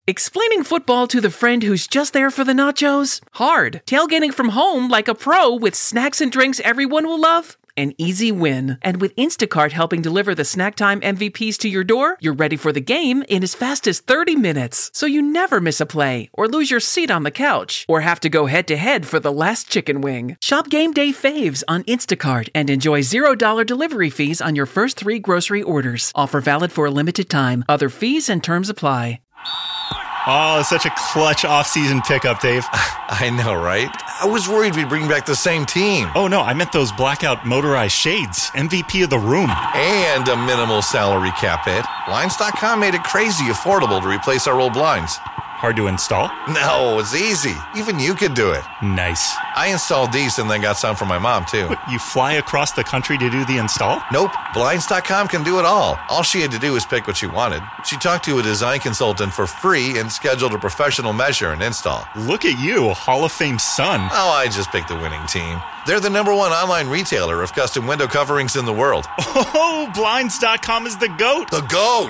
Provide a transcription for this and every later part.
Explaining football to the friend who's just there for the nachos? Hard. Tailgating from home like a pro with snacks and drinks everyone will love? An easy win. And with Instacart helping deliver the snack time MVPs to your door, you're ready for the game in as fast as 30 minutes. So you never miss a play, or lose your seat on the couch, or have to go head-to-head for the last chicken wing. Shop Game Day Faves on Instacart and enjoy $0 delivery fees on your first 3 grocery orders. Offer valid for a limited time. Other fees and terms apply. Oh, such a clutch off-season pickup, Dave. I know, right? I was worried we'd bring back the same team. Oh, no, I meant those blackout motorized shades. MVP of the room. And a minimal salary cap hit. Blinds.com made it crazy affordable to replace our old blinds. Hard to install? No, it's easy. Even you could do it. Nice. I installed these and then got some for my mom, too. What, you fly across the country to do the install? Nope. Blinds.com can do it all. All she had to do was pick what she wanted. She talked to a design consultant for free and scheduled a professional measure and install. Look at you, Hall of Fame son. Oh, I just picked the winning team. They're the #1 online retailer of custom window coverings in the world. Oh, Blinds.com is the GOAT. The GOAT!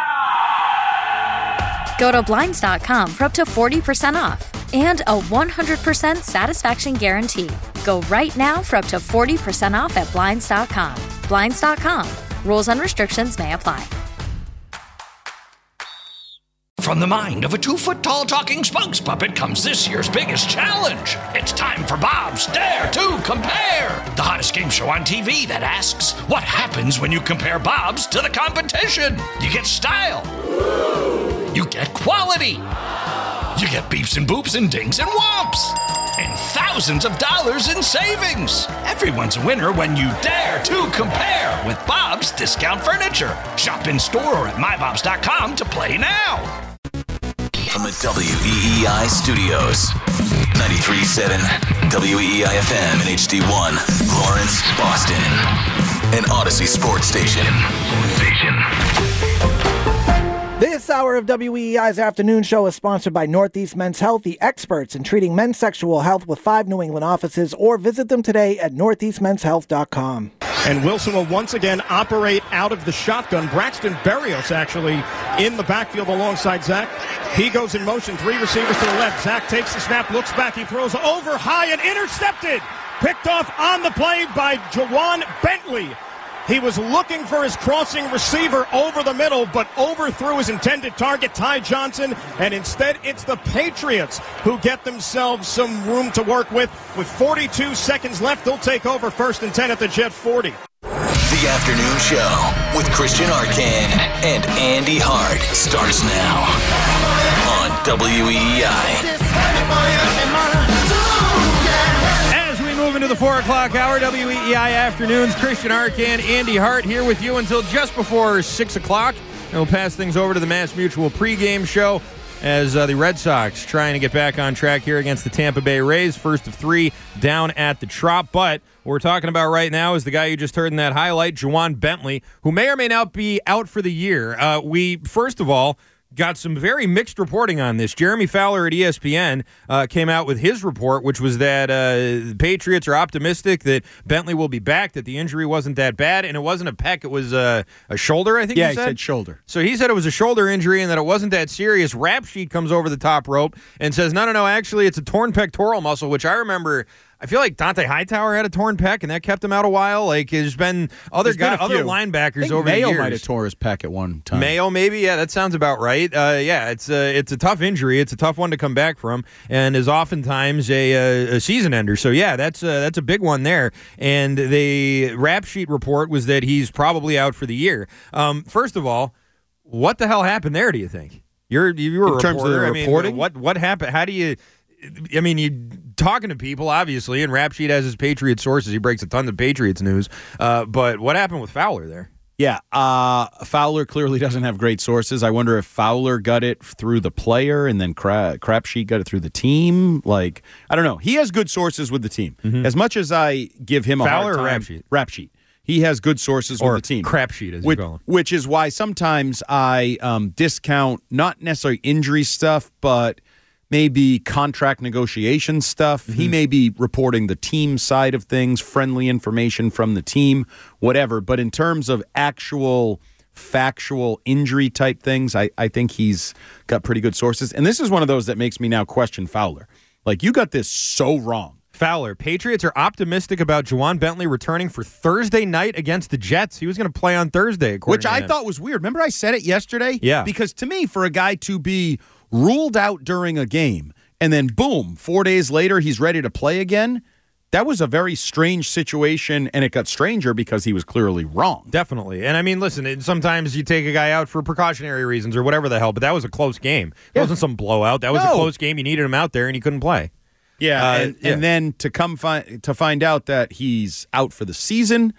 Go to Blinds.com for up to 40% off and a 100% satisfaction guarantee. Go right now for up to 40% off at Blinds.com. Blinds.com. Rules and restrictions may apply. From the mind of a 2-foot-tall talking spokes puppet comes this year's biggest challenge. It's time for Bob's Dare to Compare, the hottest game show on TV that asks, what happens when you compare Bob's to the competition? You get style. You get quality. You get beeps and boops and dings and whomps. And thousands of dollars in savings. Everyone's a winner when you dare to compare with Bob's Discount Furniture. Shop in store or at mybobs.com to play now. From the WEEI studios, 93.7 WEEI-FM and HD1, Lawrence, Boston. An Odyssey Sports Station. This hour of WEEI's afternoon show is sponsored by Northeast Men's Health, the experts in treating men's sexual health with 5 New England offices, or visit them today at northeastmenshealth.com. And Wilson will once again operate out of the shotgun. Braxton Berrios actually in the backfield alongside Zach. He goes in motion, 3 receivers to the left. Zach takes the snap, looks back, he throws over high and intercepted. Picked off on the play by Jawan Bentley. He was looking for his crossing receiver over the middle, but overthrew his intended target, Ty Johnson, and instead it's the Patriots who get themselves some room to work with. With 42 seconds left, they'll take over 1st and 10 at the Jet 40. The afternoon show with Christian Arcan and Andy Hart starts now on WEEI. Into the 4 o'clock hour, WEEI Afternoons. Christian Arcan, Andy Hart here with you until just before 6 o'clock. And we'll pass things over to the Mass Mutual pregame show as the Red Sox trying to get back on track here against the Tampa Bay Rays. First of 3 down at the Trop. But what we're talking about right now is the guy you just heard in that highlight, Jawan Bentley, who may or may not be out for the year. We, first of all, got some very mixed reporting on this. Jeremy Fowler at ESPN came out with his report, which was that the Patriots are optimistic that Bentley will be back, that the injury wasn't that bad, and it wasn't a pec, it was a shoulder, I think he said shoulder. So he said it was a shoulder injury and that it wasn't that serious. Rap Sheet comes over the top rope and says, no, actually it's a torn pectoral muscle, which I remember. I feel like Dante Hightower had a torn pec, and that kept him out a while. Like, there's been other linebackers over the years. Mayo might have tore his pec at one time. Mayo, maybe? Yeah, that sounds about right. It's a tough injury. It's a tough one to come back from, and is oftentimes a season ender. So, yeah, that's a big one there. And the Rap Sheet report was that he's probably out for the year. First of all, what the hell happened there, do you think? You were a reporter. In terms of the reporting? What happened? How do you... I mean, you're talking to people, obviously, and Rap Sheet has his Patriots sources. He breaks a ton of Patriots news. But what happened with Fowler there? Yeah, Fowler clearly doesn't have great sources. I wonder if Fowler got it through the player and then Crap Sheet got it through the team. Like, I don't know. He has good sources with the team. Mm-hmm. As much as I give him a hard time. Fowler or Rap Sheet? Rap Sheet. He has good sources with the team. Crap Sheet, as you call him. Which is why sometimes I discount not necessarily injury stuff, but maybe contract negotiation stuff. Mm-hmm. He may be reporting the team side of things, friendly information from the team, whatever. But in terms of actual factual injury type things, I think he's got pretty good sources. And this is one of those that makes me now question Fowler. Like, you got this so wrong. Fowler, Patriots are optimistic about Juwan Bentley returning for Thursday night against the Jets. He was going to play on Thursday, which I thought was weird. Remember I said it yesterday? Yeah. Because to me, for a guy to be ruled out during a game and then boom, 4 days later he's ready to play again, that was a very strange situation, and it got stranger because he was clearly wrong. Definitely. And I mean, listen, sometimes you take a guy out for precautionary reasons or whatever the hell, but that was a close game. It wasn't some blowout. That was a close game. You needed him out there, and he couldn't play. Yeah, and then to find out that he's out for the season,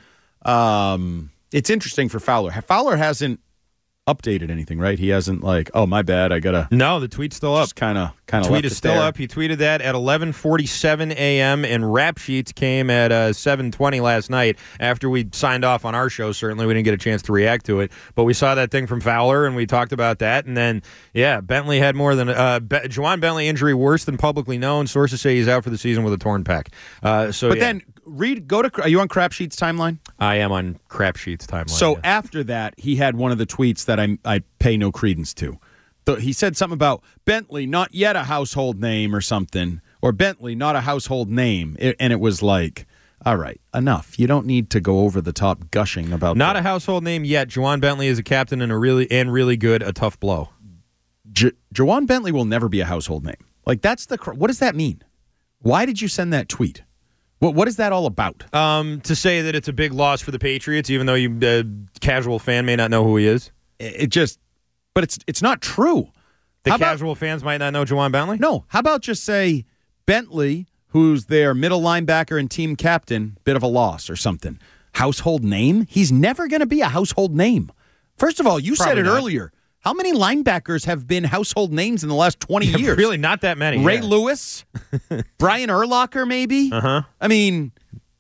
it's interesting for Fowler. Fowler hasn't updated anything, right? He hasn't like, oh, my bad, I gotta. No, the tweet's still up. Kind of. Tweet is still up. He tweeted that at 11:47 a.m. and Rap Sheets came at 7:20 last night after we signed off on our show. Certainly, we didn't get a chance to react to it, but we saw that thing from Fowler and we talked about that. And then, Bentley had more than Juwan Bentley injury worse than publicly known. Sources say he's out for the season with a torn pec. Then are you on Crap Sheets timeline? I am on Crap Sheets timeline. So after that, he had one of the tweets that I pay no credence to. He said something about Bentley, not yet a household name or something, or Bentley, not a household name. And it was like, all right, enough. You don't need to go over the top gushing about not a household name yet. Juwan Bentley is a captain and really good, a tough blow. Juwan Bentley will never be a household name. Like, what does that mean? Why did you send that tweet? What is that all about? To say that it's a big loss for the Patriots, even though you casual fan may not know who he is. But it's not true. Casual fans might not know Juwan Bentley? No. How about just say Bentley, who's their middle linebacker and team captain, bit of a loss or something. Household name? He's never going to be a household name. First of all, you said it earlier. How many linebackers have been household names in the last 20 years? Really, not that many. Ray Lewis? Brian Urlacher, maybe? Uh-huh. I mean...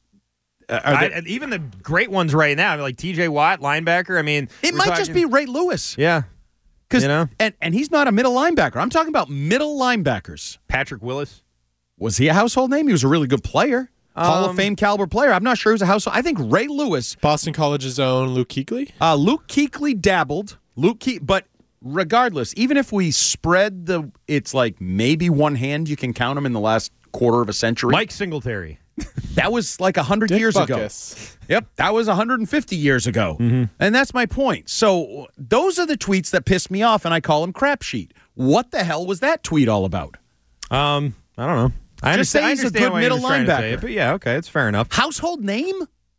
even the great ones right now, like T.J. Watt, linebacker, I mean... It might just be Ray Lewis. Yeah. And he's not a middle linebacker. I'm talking about middle linebackers. Patrick Willis? Was he a household name? He was a really good player. Hall of Fame caliber player. I'm not sure who's a household. I think Ray Lewis. Boston College's own Luke Kuechly? Luke Kuechly dabbled. But regardless, even if we spread it's like maybe one hand you can count him in the last quarter of a century. Mike Singletary. That was like 100 years ago. Yep, that was 150 years ago. Mm-hmm. And that's my point. So those are the tweets that piss me off, and I call them crap sheet. What the hell was that tweet all about? I don't know. I understand he's a good middle linebacker. But yeah, okay, it's fair enough. Household name?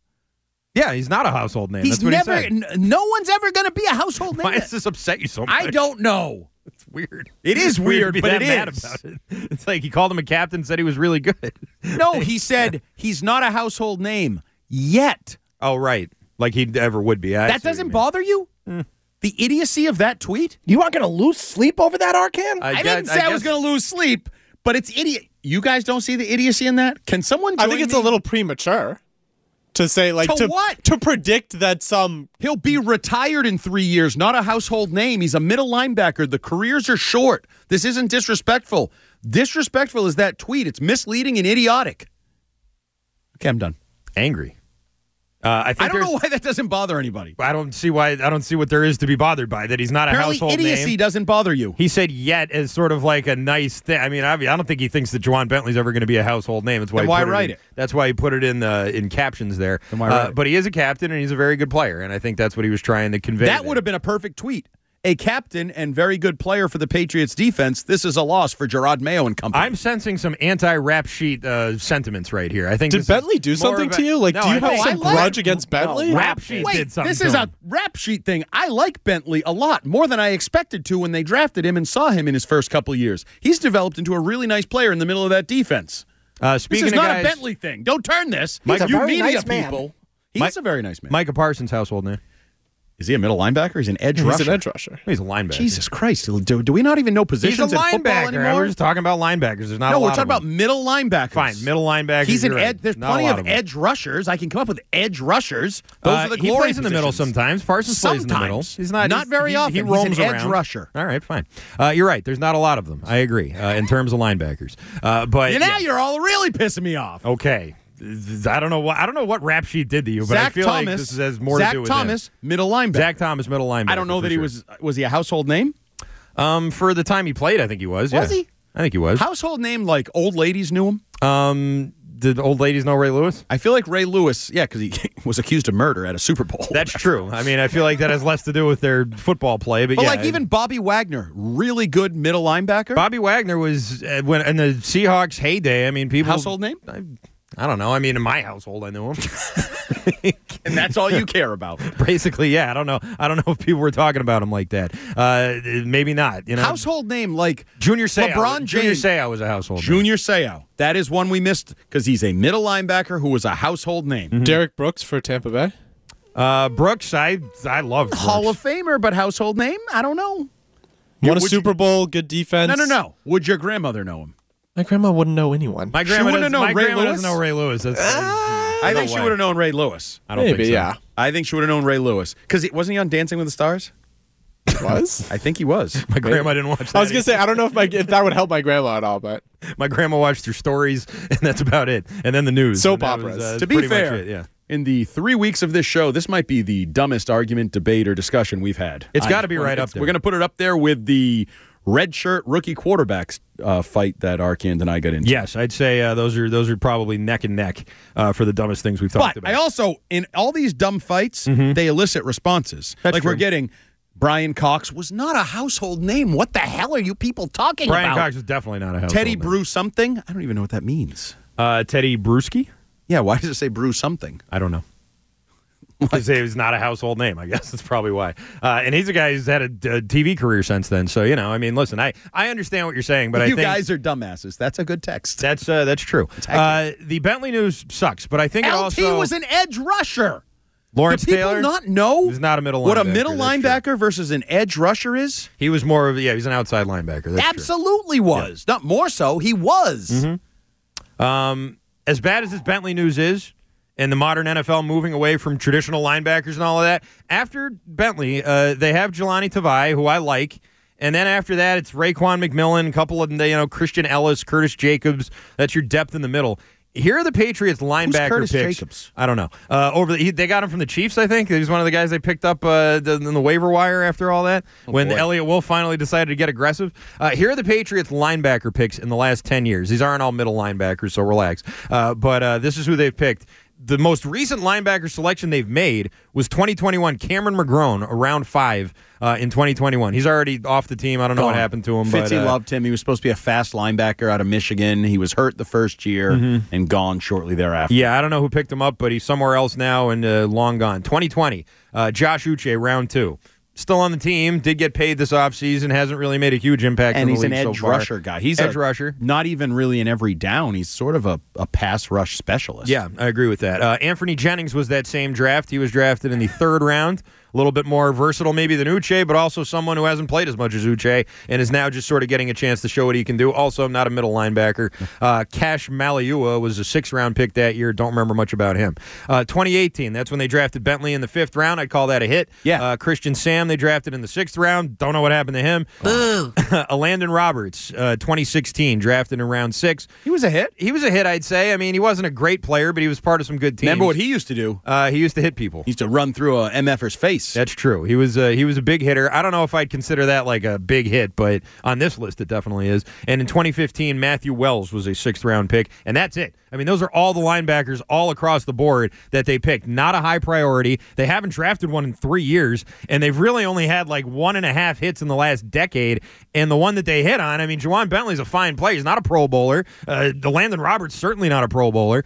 Yeah, he's not a household name. He's That's what never. he said. No one's ever going to be a household name. Why does this upset you so much? I don't know. It's weird. It is weird, to be but that it mad is. about it. It's like he called him a captain, said he was really good. No, he said he's not a household name yet. Oh, right. Like he ever would be. That doesn't bother you? The idiocy of that tweet? You aren't going to lose sleep over that, Arcan? I didn't say I was going to lose sleep, but it's idiot. You guys don't see the idiocy in that? Can someone join I think it's me? a little premature to say, like, to what? To predict that He'll be retired in 3 years, not a household name. He's a middle linebacker. The careers are short. This isn't disrespectful. Disrespectful is that tweet. It's misleading and idiotic. Okay, I'm done. Angry. I don't know why that doesn't bother anybody. I don't see what there is to be bothered by, that he's not a Apparently household name. Idiocy doesn't bother you. He said yet as sort of like a nice thing. I mean, I don't think he thinks that Juwan Bentley's ever going to be a household name. That's why. Why write it? That's why he put it in captions there. Then why write it? But he is a captain and he's a very good player, and I think that's what he was trying to convey. That would have been a perfect tweet. A captain and very good player for the Patriots defense. This is a loss for Gerard Mayo and company. I'm sensing some anti-rap sheet sentiments right here. I think. Did Bentley do something to you? Like, do you have some grudge against Bentley? Rap sheet did something. This is a rap sheet thing. I like Bentley a lot, more than I expected to when they drafted him and saw him in his first couple of years. He's developed into a really nice player in the middle of that defense. Speaking this is of not guys, a Bentley thing. Don't turn this. He's a you very media nice man. people. He's a very nice man. Micah Parsons' household name. Is he a middle linebacker? He's an edge rusher. He's an edge rusher. He's a linebacker. Jesus Christ. Do we not even know positions He's a in football linebacker. anymore? We're just talking about linebackers. There's not a lot we're of talking about them. middle linebackers. Fine, middle linebackers. He's an you're right. There's Not plenty a lot of them. edge rushers. I can come up with edge rushers. Those are the glory He plays in the middle positions. sometimes. Parsons plays in the middle. Sometimes. He's not very often. He roams He's an edge around. rusher. All right, fine. You're right. There's not a lot of them. I agree in terms of linebackers. But Now you're all really pissing me off. Okay. I don't know what rap sheet did to you, but I feel like this has more to do with Thomas, middle linebacker. Zach Thomas, middle linebacker. I don't know that he was he a household name? For the time he played, I think he was. Was he? I think he was. Household name, like old ladies knew him? Did old ladies know Ray Lewis? I feel like Ray Lewis, because he was accused of murder at a Super Bowl. That's true. I mean, I feel like that has less to do with their football play. But yeah, even Bobby Wagner, really good middle linebacker. Bobby Wagner was, when in the Seahawks' heyday, I mean, people... Household name? I don't know. I mean, in my household, I knew him. And that's all you care about. Basically, yeah. I don't know if people were talking about him like that. Maybe not. Household name like Junior Seau. LeBron James. Junior Seau was a household name. Junior Seau. That is one we missed because he's a middle linebacker who was a household name. Mm-hmm. Derek Brooks for Tampa Bay. Brooks, I love Brooks. Hall of Famer, but household name? I don't know. Won a Super Bowl, good defense. No. Would your grandmother know him? My grandma wouldn't know anyone. My grandma doesn't know Ray Lewis. I think she would have known Ray Lewis. I don't think so. Yeah. I think she would have known Ray Lewis. Because wasn't he on Dancing with the Stars? Was? I think he was. My grandma didn't watch that. I was going to say, I don't know if that would help my grandma at all, but... My grandma watched her stories, and that's about it. And then the news. Soap operas. To be fair, in the 3 weeks of this show, this might be the dumbest argument, debate, or discussion we've had. It's got to be right up there. We're going to put it up there with the red shirt rookie quarterbacks fight that Arcand and I got into. Yes, I'd say those are probably neck and neck for the dumbest things we've talked about. But I also, in all these dumb fights, they elicit responses. That's like true. We're getting, Brian Cox was not a household name. What the hell are you people talking about? Brian Cox was definitely not a household Teddy name. Brew something? I don't even know what that means. Teddy Bruschi? Yeah, why does it say Brew something? I don't know. Because he was not a household name, I guess. That's probably why. And he's a guy who's had a TV career since then. So, I mean, listen, I understand what you're saying, but I think... You guys are dumbasses. That's a good text. That's true. The Bentley news sucks, but I think it also... LT was an edge rusher. Lawrence Do people Taylor not know he's not a middle linebacker. What a middle linebacker versus an edge rusher is? He was more of he's an outside linebacker. That's Absolutely true. was. Yeah. Not more so. He was. Mm-hmm. As bad as this Bentley news is, and the modern NFL moving away from traditional linebackers and all of that, after Bentley, they have Jelani Tavai, who I like. And then after that, it's Raekwon McMillan, a couple of Christian Ellis, Curtis Jacobs. That's your depth in the middle. Here are the Patriots linebacker Curtis picks. Jacobs? I don't know. They got him from the Chiefs, I think. He's one of the guys they picked up in the waiver wire after all that, when Elliott Wolf finally decided to get aggressive. Here are the Patriots linebacker picks in the last 10 years. These aren't all middle linebackers, so relax. But this is who they've picked. The most recent linebacker selection they've made was 2021 Cameron McGrone, round 5 in 2021. He's already off the team. I don't know what happened to him. Fitzy loved him. He was supposed to be a fast linebacker out of Michigan. He was hurt the first year and gone shortly thereafter. Yeah, I don't know who picked him up, but he's somewhere else now and long gone. 2020, Josh Uche, round 2. Still on the team, did get paid this offseason, hasn't really made a huge impact and in the he's league an edge so far. rusher guy. He's edge rusher. Not even really in every down. He's sort of a pass rush specialist. Yeah, I agree with that. Anthony Jennings was that same draft. He was drafted in the 3rd round. A little bit more versatile maybe than Uche, but also someone who hasn't played as much as Uche and is now just sort of getting a chance to show what he can do. Also, not a middle linebacker. Cash Maliua was a 6th-round pick that year. Don't remember much about him. 2018, that's when they drafted Bentley in the 5th round. I'd call that a hit. Yeah. Christian Sam, they drafted in the 6th round. Don't know what happened to him. Landon Roberts, 2016, drafted in round 6. He was a hit. He was a hit, I'd say. I mean, he wasn't a great player, but he was part of some good teams. Remember what he used to do? He used to hit people. He used to run through a MFer's face. That's true. He was a big hitter. I don't know if I'd consider that like a big hit, but on this list it definitely is. And in 2015, Matthew Wells was a 6th-round pick, and that's it. I mean, those are all the linebackers all across the board that they picked. Not a high priority. They haven't drafted one in 3 years, and they've really only had like 1.5 hits in the last decade. And the one that they hit on, I mean, Juwan Bentley's a fine player. He's not a Pro Bowler. The Landon Roberts certainly not a Pro Bowler,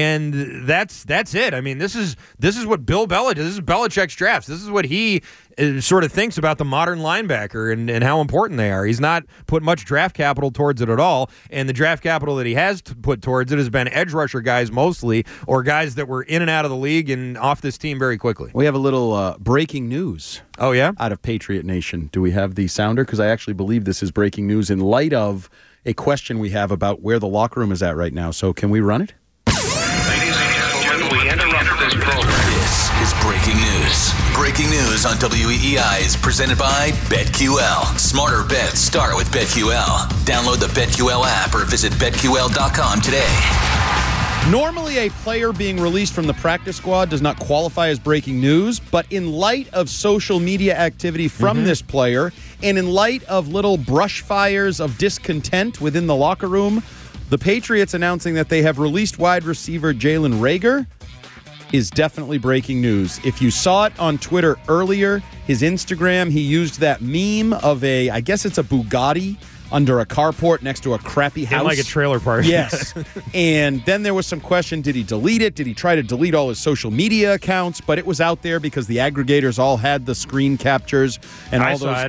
and that's it. I mean, this is what Bill Belichick. This is Belichick's drafts. This is what he sort of thinks about the modern linebacker and how important they are. He's not put much draft capital towards it at all, and the draft capital that he has put towards it has been edge rusher guys mostly, or guys that were in and out of the league and off this team very quickly. We have a little breaking news. Oh, yeah? Out of Patriot Nation. Do we have the sounder? Because I actually believe this is breaking news in light of a question we have about where the locker room is at right now. So can we run it? Ladies and gentlemen, we interrupt this program. This is breaking news. Breaking news on WEEI is presented by BetQL. Smarter bets start with BetQL. Download the BetQL app or visit BetQL.com today. Normally, a player being released from the practice squad does not qualify as breaking news, but in light of social media activity from this player, and in light of little brush fires of discontent within the locker room, the Patriots announcing that they have released wide receiver Jalen Reagor is definitely breaking news. If you saw it on Twitter earlier, his Instagram, he used that meme of I guess it's a Bugatti under a carport next to a crappy house. In like a trailer park. Yes. And then there was some question, did he delete it? Did he try to delete all his social media accounts? But it was out there because the aggregators all had the screen captures. And I saw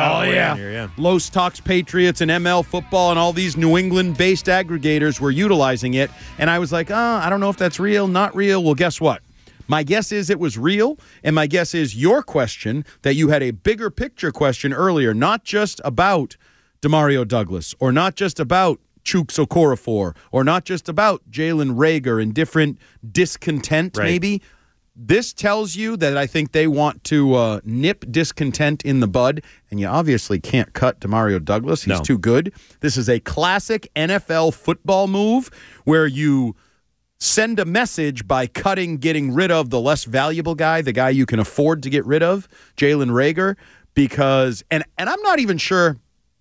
it. Los Talks Patriots and ML Football and all these New England-based aggregators were utilizing it. And I was like, I don't know if that's real, not real. Well, guess what? My guess is it was real, and my guess is your question, that you had a bigger picture question earlier, not just about Demario Douglas, or not just about Chuks Okorafor, or not just about Jalen Reagor and different discontent, maybe. This tells you that I think they want to nip discontent in the bud, and you obviously can't cut Demario Douglas. He's too good. This is a classic NFL football move where you send a message by getting rid of the less valuable guy, the guy you can afford to get rid of, Jalen Reagor, because, and I'm not even sure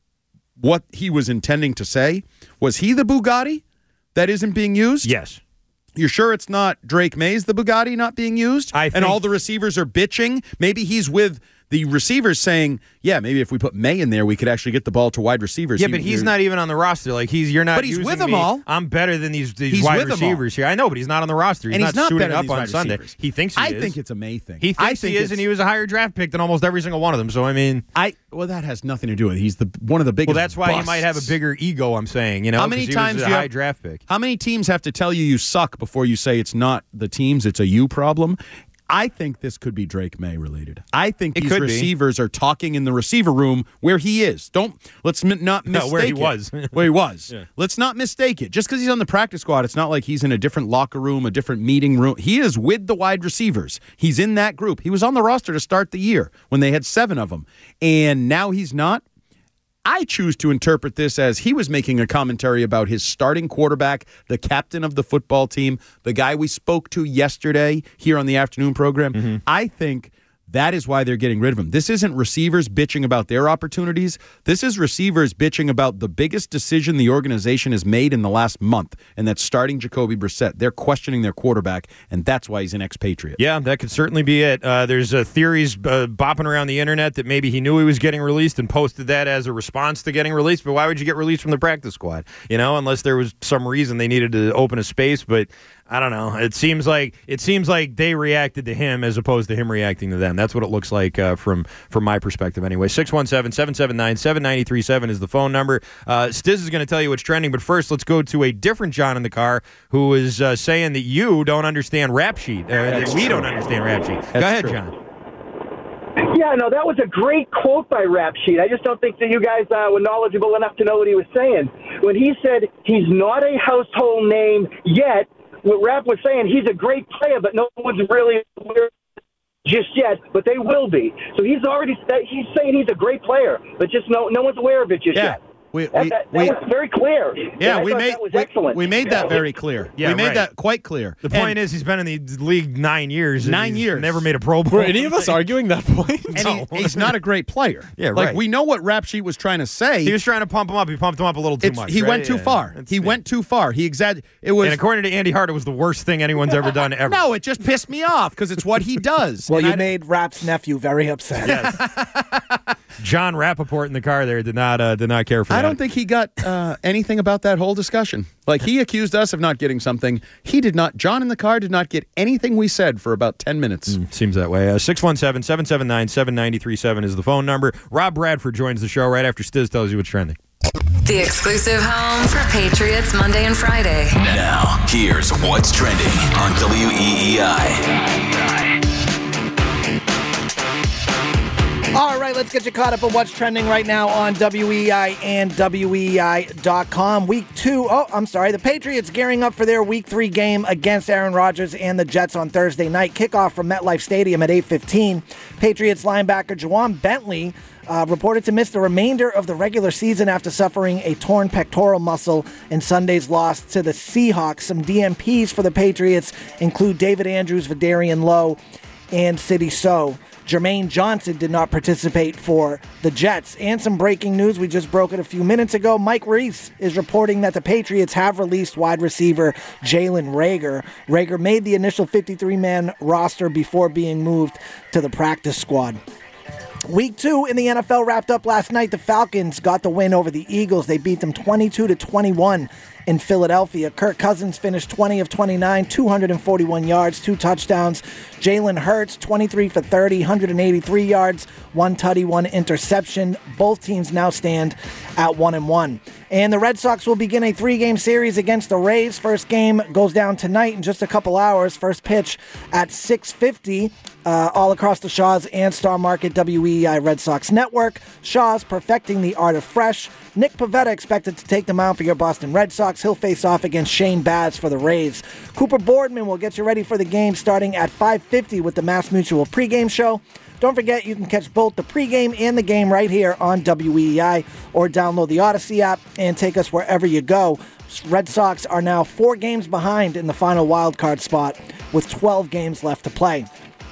what he was intending to say. Was he the Bugatti that isn't being used? Yes. You're sure it's not Drake Mays, the Bugatti, not being used? And all the receivers are bitching? Maybe he's with the receivers saying, yeah, maybe if we put May in there, we could actually get the ball to wide receivers. Yeah, but he's not even on the roster. Like, you're not. But he's with them all. I'm better than these wide receivers here. I know, but he's not on the roster. He's not suiting up on Sunday. Receivers. He thinks he is. I think it's a May thing. He thinks he is, and he was a higher draft pick than almost every single one of them. So, I mean. Well, that has nothing to do with it. He's one of the biggest. Well, that's why busts. he might have a bigger ego, I'm saying. You know, how many times he was a high draft pick. How many teams have to tell you suck before you say it's not the teams, it's a you problem? I think this could be Drake May related. I think these receivers are talking in the receiver room where he is. Let's not mistake where he it. was. Where he was. Yeah. Let's not mistake it. Just because he's on the practice squad, it's not like he's in a different locker room, a different meeting room. He is with the wide receivers. He's in that group. He was on the roster to start the year when they had 7 of them. And now he's not. I choose to interpret this as he was making a commentary about his starting quarterback, the captain of the football team, the guy we spoke to yesterday here on the afternoon program. I think that is why they're getting rid of him. This isn't receivers bitching about their opportunities. This is receivers bitching about the biggest decision the organization has made in the last month, and that's starting Jacoby Brissett. They're questioning their quarterback, and that's why he's an expatriate. Yeah, that could certainly be it. There's theories bopping around the internet that maybe he knew he was getting released and posted that as a response to getting released. But why would you get released from the practice squad? You know, unless there was some reason they needed to open a space. But I don't know. It seems like they reacted to him as opposed to him reacting to them. That's what it looks like from my perspective anyway. 617-779-7937 is the phone number. Stiz is going to tell you what's trending, but first let's go to a different John in the car who is saying that you don't understand Rap Sheet. That we don't understand Rap Sheet. Go ahead, true. John. Yeah, no, that was a great quote by Rap Sheet. I just don't think that you guys were knowledgeable enough to know what he was saying. When he said he's not a household name yet, what Rap was saying, he's a great player, but no one's really aware just yet, but they will be. So he's saying he's a great player, but just no one's aware of it just yet. That was very clear. Yeah, we made that was excellent. We made that very clear. Yeah, we made that quite clear. The point is, he's been in the league 9 years. 9 years, never made a Pro Bowl. Were any of us arguing that point? And he's not a great player. Yeah, like we know what Rap Sheet was trying to say. He was trying to pump him up. He pumped him up a little too much. He went too far. He went too far. He exaggerated. It was, and according to Andy Hart, it was the worst thing anyone's ever done ever. No, it just pissed me off because it's what he does. Well, you made Rap's nephew very upset. Yes. John Rappaport in the car there did not care for that. I don't think he got anything about that whole discussion. Like, he accused us of not getting something. He did not. John in the car did not get anything we said for about 10 minutes. Seems that way. 617-779-7937 is the phone number. Rob Bradford joins the show right after Stiz tells you what's trending. The exclusive home for Patriots Monday and Friday. Now, here's what's trending on WEEI. All right. right, let's get you caught up on what's trending right now on WEEI and WEEI.com. The Patriots gearing up for their Week 3 game against Aaron Rodgers and the Jets on Thursday night. Kickoff from MetLife Stadium at 8:15. Patriots linebacker Juwan Bentley reported to miss the remainder of the regular season after suffering a torn pectoral muscle in Sunday's loss to the Seahawks. Some DNPs for the Patriots include David Andrews, Vidarian Lowe, and Sidney So. Jermaine Johnson did not participate for the Jets. And some breaking news, we just broke it a few minutes ago. Mike Reese is reporting that the Patriots have released wide receiver Jalen Reagor. Reagor made the initial 53-man roster before being moved to the practice squad. Week 2 in the NFL wrapped up last night. The Falcons got the win over the Eagles. They beat them 22-21 in Philadelphia. Kirk Cousins finished 20 of 29, 241 yards, 2 touchdowns. Jalen Hurts, 23 for 30, 183 yards, 1 tutty, 1 interception. Both teams now stand at 1-1. And the Red Sox will begin a 3-game series against the Rays. First game goes down tonight in just a couple hours. First pitch at 6:50. All across the Shaw's and Star Market WEEI Red Sox Network. Shaw's perfecting the art of fresh. Nick Pivetta expected to take the mound for your Boston Red Sox. He'll face off against Shane Baz for the Rays. Cooper Boardman will get you ready for the game starting at 5:50 with the Mass Mutual pregame show. Don't forget, you can catch both the pregame and the game right here on WEEI, or download the Odyssey app and take us wherever you go. Red Sox are now 4 games behind in the final wildcard spot with 12 games left to play.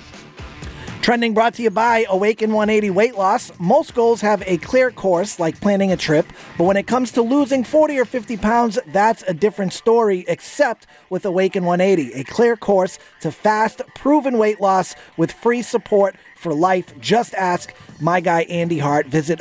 Trending brought to you by Awaken 180 Weight Loss. Most goals have a clear course, like planning a trip, but when it comes to losing 40 or 50 pounds, that's a different story, except with Awaken 180, a clear course to fast, proven weight loss with free support for life. Just ask my guy Andy Hart. Visit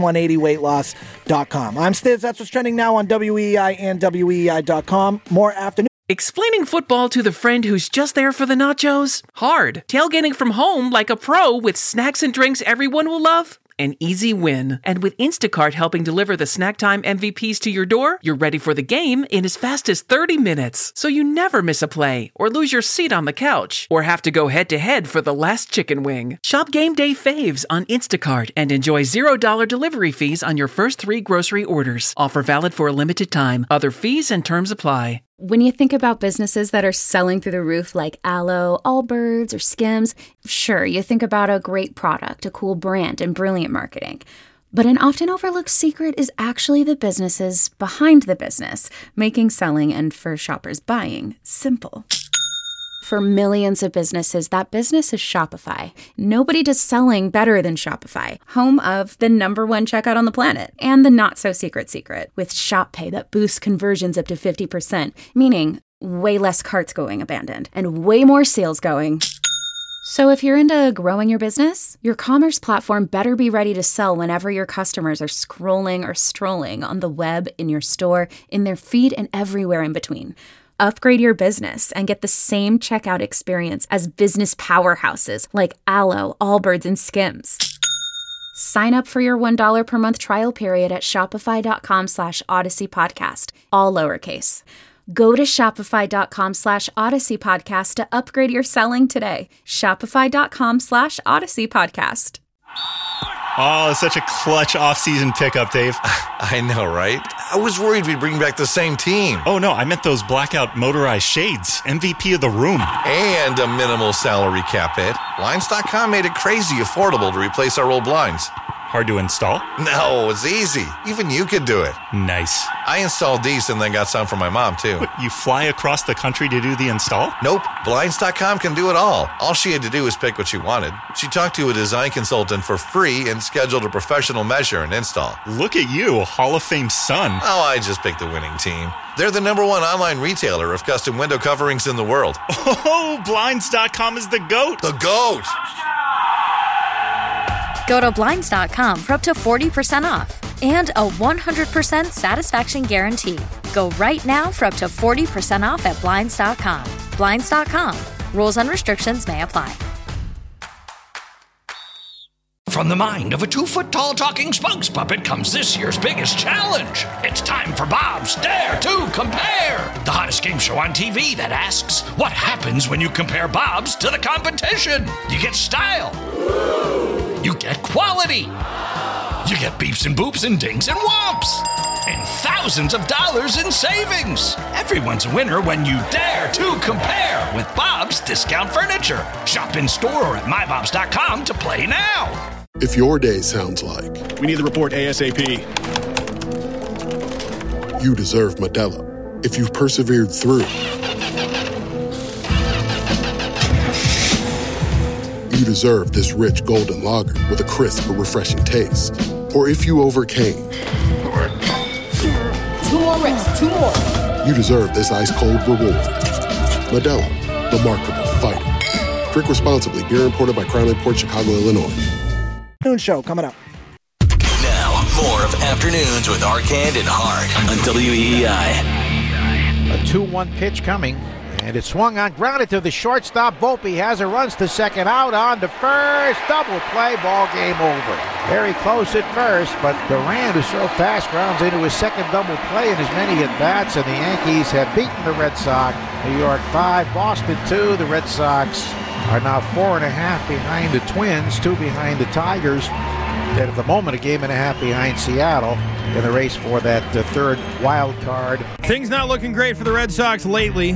awaken180weightloss.com. I'm Stiz. That's what's trending now on WEEI and WEEI.com. More afternoon. Explaining football to the friend who's just there for the nachos? Hard. Tailgating from home like a pro with snacks and drinks everyone will love? An easy win. And with Instacart helping deliver the snack time MVPs to your door, you're ready for the game in as fast as 30 minutes. So you never miss a play, or lose your seat on the couch, or have to go head-to-head for the last chicken wing. Shop Game Day Faves on Instacart and enjoy $0 delivery fees on your first 3 grocery orders. Offer valid for a limited time. Other fees and terms apply. When you think about businesses that are selling through the roof like Aloe, Allbirds, or Skims, sure, you think about a great product, a cool brand, and brilliant marketing. But an often overlooked secret is actually the businesses behind the business, making selling and, for shoppers, buying simple. For millions of businesses, that business is Shopify. Nobody does selling better than Shopify, home of the #1 checkout on the planet, and the not-so-secret secret, with Shop Pay that boosts conversions up to 50%, meaning way less carts going abandoned, and way more sales going. So if you're into growing your business, your commerce platform better be ready to sell whenever your customers are scrolling or strolling on the web, in your store, in their feed, and everywhere in between. Upgrade your business and get the same checkout experience as business powerhouses like Aloe, Allbirds, and Skims. Sign up for your $1 per month trial period at shopify.com/Odyssey Podcast, all lowercase. Go to shopify.com/Odyssey Podcast to upgrade your selling today. Shopify.com/Odyssey Podcast. Oh, such a clutch off-season pickup, Dave. I know, right? I was worried we'd bring back the same team. Oh, no, I meant those blackout motorized shades. MVP of the room. And a minimal salary cap hit. Blinds.com made it crazy affordable to replace our old blinds. Hard to install? No, it's easy. Even you could do it. Nice. I installed these and then got some for my mom, too. What, you fly across the country to do the install? Nope. Blinds.com can do it all. All she had to do was pick what she wanted. She talked to a design consultant for free and scheduled a professional measure and install. Look at you, a Hall of Fame son. Oh, I just picked the winning team. They're the #1 online retailer of custom window coverings in the world. Oh, Blinds.com is the GOAT. The GOAT! Go to Blinds.com for up to 40% off and a 100% satisfaction guarantee. Go right now for up to 40% off at Blinds.com. Blinds.com. Rules and restrictions may apply. From the mind of a 2-foot-tall talking spokes puppet comes this year's biggest challenge. It's time for Bob's Dare to Compare, the hottest game show on TV that asks, what happens when you compare Bob's to the competition? You get style, you get quality. You get beeps and boops and dings and whomps. And thousands of dollars in savings. Everyone's a winner when you dare to compare with Bob's Discount Furniture. Shop in store or at mybobs.com to play now. If your day sounds like... We need the report ASAP. You deserve Modelo. If you've persevered through... You deserve this rich golden lager with a crisp but refreshing taste. Or if you overcame... 2 more reps, 2 more. You deserve this ice-cold reward. Modelo, the Remarkable Fighter. Drink responsibly. Beer imported by Crown Imports, Chicago, Illinois. Noon show coming up. Now, more of Afternoons with Arcand and Hart on WEEI. A 2-1 pitch coming, and it's swung on, grounded to the shortstop. Volpe has it, runs to second, out on to first. Double play, ball game over. Very close at first, but Duran, who's so fast, grounds into his second double play in as many at-bats, and the Yankees have beaten the Red Sox. New York 5, Boston 2. The Red Sox are now 4.5 behind the Twins, 2 behind the Tigers, and at the moment a game and a half behind Seattle in the race for that third wild card. Things not looking great for the Red Sox lately.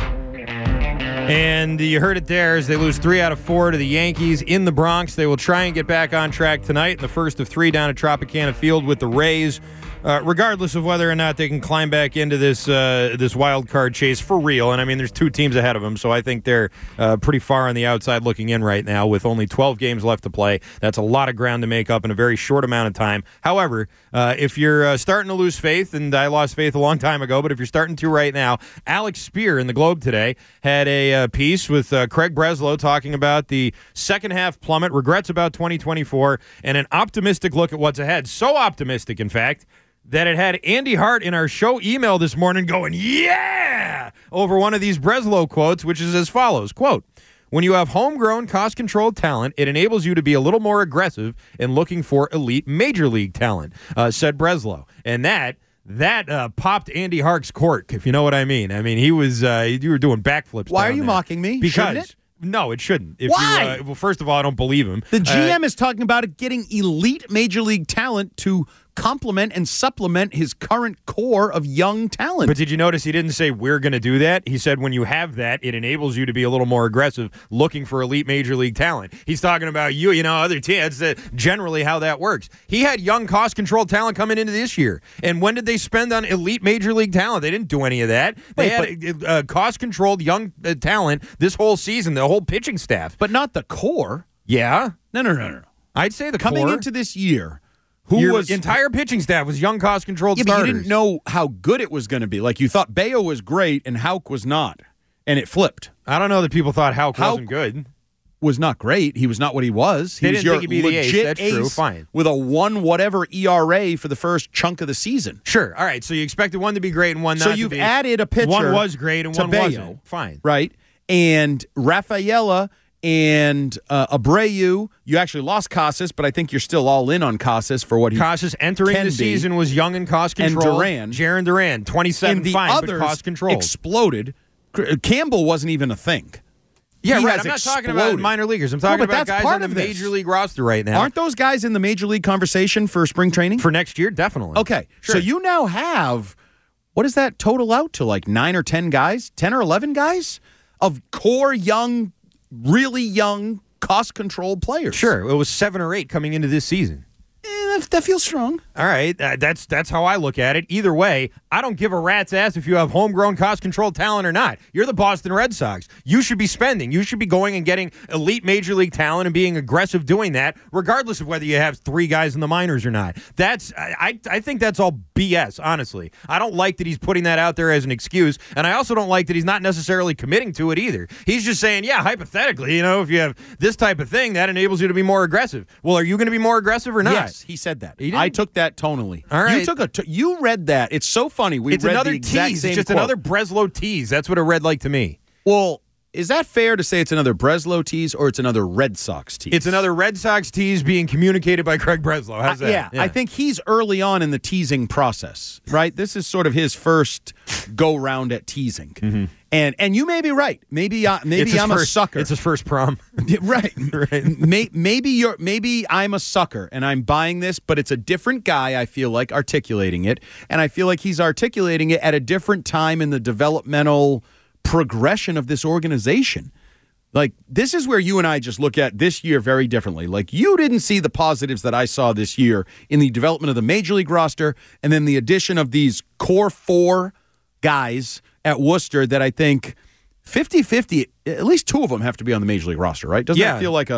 And you heard it there as they lose 3 out of 4 to the Yankees in the Bronx. They will try and get back on track tonight in the first of 3 down at Tropicana Field with the Rays. Regardless of whether or not they can climb back into this wild card chase for real. And I mean, there's 2 teams ahead of them, so I think they're pretty far on the outside looking in right now with only 12 games left to play. That's a lot of ground to make up in a very short amount of time. However, if you're starting to lose faith, and I lost faith a long time ago, but if you're starting to right now, Alex Spear in the Globe today had a piece with Craig Breslow talking about the second half plummet, regrets about 2024, and an optimistic look at what's ahead. So optimistic, in fact, that it had Andy Hart in our show email this morning going, yeah, over one of these Breslow quotes, which is as follows, quote, when you have homegrown, cost-controlled talent, it enables you to be a little more aggressive in looking for elite major league talent, said Breslow. And that popped Andy Hart's cork, if you know what I mean. I mean, you were doing backflips. Why are you mocking me? Because no, it shouldn't. Why? Well, first of all, I don't believe him. The GM is talking about it getting elite major league talent to complement and supplement his current core of young talent. But did you notice he didn't say we're going to do that? He said when you have that, it enables you to be a little more aggressive looking for elite major league talent. He's talking about other teams. That's generally how that works. He had young cost-controlled talent coming into this year. And when did they spend on elite major league talent? They didn't do any of that. They had cost-controlled young talent this whole season, the whole pitching staff. But not the core. Yeah? No. I'd say the coming core. into this year, Your entire pitching staff was young cost-controlled starters. But you didn't know how good it was going to be. Like, you thought Bayo was great and Houck was not. And it flipped. I don't know that people thought Houck wasn't good. Was not great. He was not what he was. They He was didn't your think he'd be the ace. legit That's true. ace Fine. with a 1-whatever ERA for the first chunk of the season. Sure. All right. So you expected one to be great and one not So to be. you've added a pitcher. One was great and to one Bayo, wasn't. Fine. Right? And Rafaela and Abreu. You actually lost Casas, but I think you're still all in on Casas for what he Casas entering the season was young and cost-controlled. And Jaron Duran, 27 and the fine, others but cost-controlled. exploded. Campbell wasn't even a thing. Yeah, He right. has I'm not talking exploded. about minor leaguers. I'm talking but about that's guys part on the of this. major league roster right now. Aren't those guys in the major league conversation for spring training? For next year, definitely. Okay. Sure. So you now have, what does that total out to? Like 9 or 10 guys? 10 or 11 guys? Of core young, really young, cost-controlled players. Sure. It was 7 or 8 coming into this season. That feels strong. All right, that's how I look at it. Either way, I don't give a rat's ass if you have homegrown, cost-controlled talent or not. You're the Boston Red Sox. You should be spending. You should be going and getting elite major league talent and being aggressive doing that, regardless of whether you have 3 guys in the minors or not. I think that's all BS, honestly. I don't like that he's putting that out there as an excuse, and I also don't like that he's not necessarily committing to it either. He's just saying, yeah, hypothetically, if you have this type of thing, that enables you to be more aggressive. Well, are you going to be more aggressive or not? Yes, he said that. I took that tonally. All right. You read that. It's so funny. It's read another the exact tease. same It's just quote. another Breslow tease. That's what it read like to me. Well, is that fair to say it's another Breslow tease or it's another Red Sox tease? It's another Red Sox tease being communicated by Craig Breslow. How's that? Yeah, I think he's early on in the teasing process, right? This is sort of his first go-round at teasing. Mm-hmm. And you may be right. Maybe I'm a sucker. It's his first prom. Right. Maybe I'm a sucker and I'm buying this, but it's a different guy, I feel like, articulating it. And I feel like he's articulating it at a different time in the developmental progression of this organization. Like, this is where you and I just look at this year very differently. Like, you didn't see the positives that I saw this year in the development of the Major League roster and then the addition of these core 4 guys at Worcester that I think 50-50, at least 2 of them have to be on the Major League roster, right? Doesn't that feel like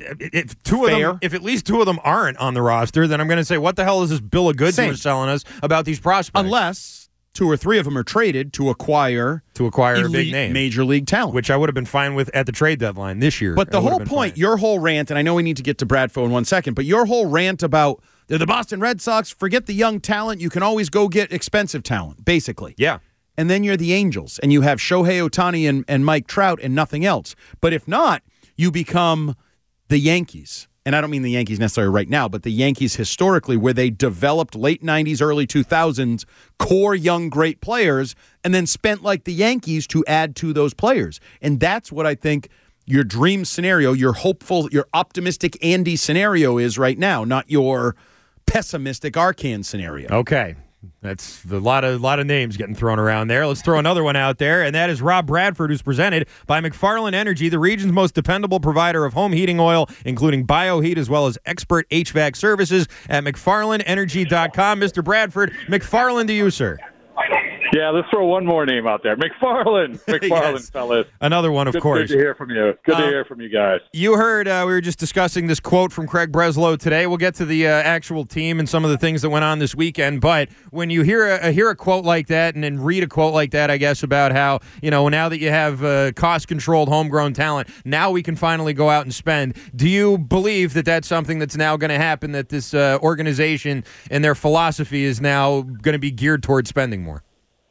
if at least 2 of them aren't on the roster, then I'm going to say, what the hell is this bill of goods you're selling us about these prospects? Unless 2 or 3 of them are traded to acquire a big name, Major League talent, which I would have been fine with at the trade deadline this year. But the whole point, your whole rant, and I know we need to get to Bradfo in 1 second, but your whole rant about they're the Boston Red Sox, forget the young talent, you can always go get expensive talent, basically. Yeah. And then you're the Angels, and you have Shohei Ohtani and Mike Trout and nothing else. But if not, you become the Yankees. And I don't mean the Yankees necessarily right now, but the Yankees historically, where they developed late 90s, early 2000s, core young great players, and then spent like the Yankees to add to those players. And that's what I think your dream scenario, your hopeful, your optimistic Andy scenario is right now, not your pessimistic Arcand scenario. Okay. That's a lot of names getting thrown around there. Let's throw another one out there, and that is Rob Bradford, who's presented by McFarland Energy, the region's most dependable provider of home heating oil, including BioHeat, as well as expert HVAC services at McFarlandEnergy.com. Mr. Bradford, McFarland to you, sir. Yeah, let's throw one more name out there. McFarland, Yes. fellas. Another one, of course. Good to hear from you. Good to hear from you guys. You heard we were just discussing this quote from Craig Breslow today. We'll get to the actual team and some of the things that went on this weekend. But when you hear a quote like that and then read a quote like that, I guess, about how, now that you have cost-controlled homegrown talent, now we can finally go out and spend. Do you believe that that's something that's now going to happen, that this organization and their philosophy is now going to be geared towards spending more?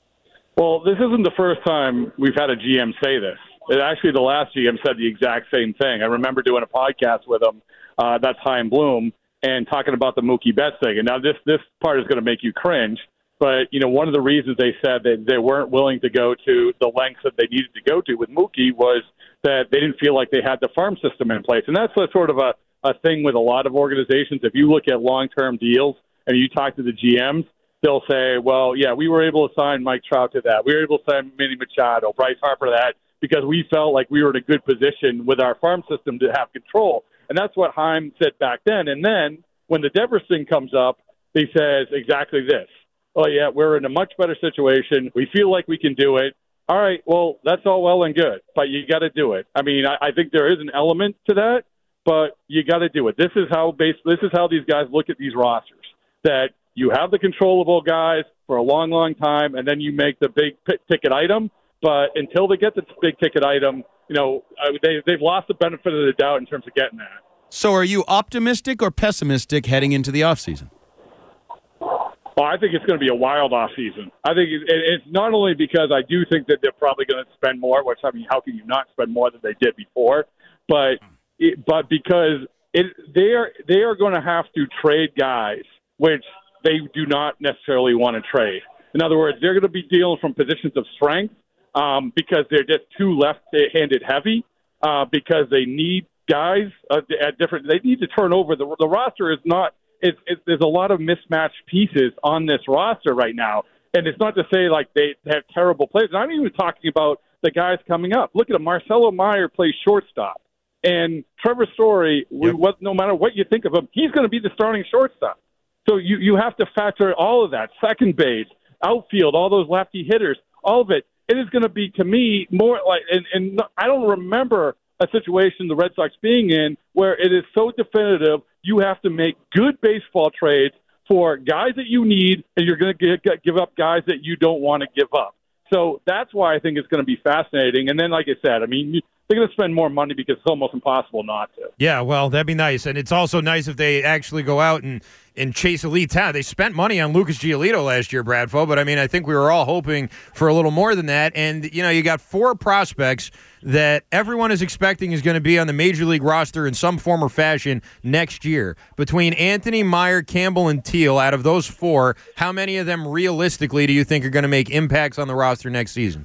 Well, this isn't the first time we've had a GM say this. Actually, the last GM said the exact same thing. I remember doing a podcast with him, that's Chaim Bloom, and talking about the Mookie Betts thing. And now this part is going to make you cringe, but one of the reasons they said that they weren't willing to go to the lengths that they needed to go to with Mookie was that they didn't feel like they had the farm system in place. And that's sort of a thing with a lot of organizations. If you look at long-term deals and you talk to the GMs, they'll say, well, yeah, we were able to sign Mike Trout to that. We were able to sign Manny Machado, Bryce Harper to that, because we felt like we were in a good position with our farm system to have control. And that's what Chaim said back then. And then when the Devers thing comes up, he says exactly this. Oh, yeah, we're in a much better situation. We feel like we can do it. All right, well, that's all well and good, but you got to do it. I mean, I think there is an element to that, but you got to do it. This is how these guys look at these rosters, that you have the controllable guys for a long, long time, and then you make the big ticket item. But until they get the big ticket item, they've lost the benefit of the doubt in terms of getting that. So are you optimistic or pessimistic heading into the offseason? Well, I think it's going to be a wild offseason. I think it's not only because I do think that they're probably going to spend more, which, I mean, how can you not spend more than they did before? But because they are going to have to trade guys, which they do not necessarily want to trade. In other words, they're going to be dealing from positions of strength because they're just too left-handed heavy, because they need guys at different. They need to turn over the roster. Is not. There's a lot of mismatched pieces on this roster right now, and it's not to say like they have terrible players. I'm even talking about the guys coming up. Look at him. Marcelo Meyer plays shortstop, and Trevor Story. No matter what you think of him, he's going to be the starting shortstop. So you have to factor all of that, second base, outfield, all those lefty hitters, all of it. It is going to be, to me, more like, and I don't remember a situation the Red Sox being in where it is so definitive you have to make good baseball trades for guys that you need, and you're going to give up guys that you don't want to give up. So that's why I think it's going to be fascinating. And then, like I said, I mean, they're going to spend more money because it's almost impossible not to. Yeah, well, that'd be nice. And it's also nice if they actually go out and chase elite talent. They spent money on Lucas Giolito last year, Bradfo, but I mean, I think we were all hoping for a little more than that. And, you got 4 prospects that everyone is expecting is going to be on the Major League roster in some form or fashion next year. Between Anthony, Meyer, Campbell, and Teal, out of those 4, how many of them realistically do you think are going to make impacts on the roster next season?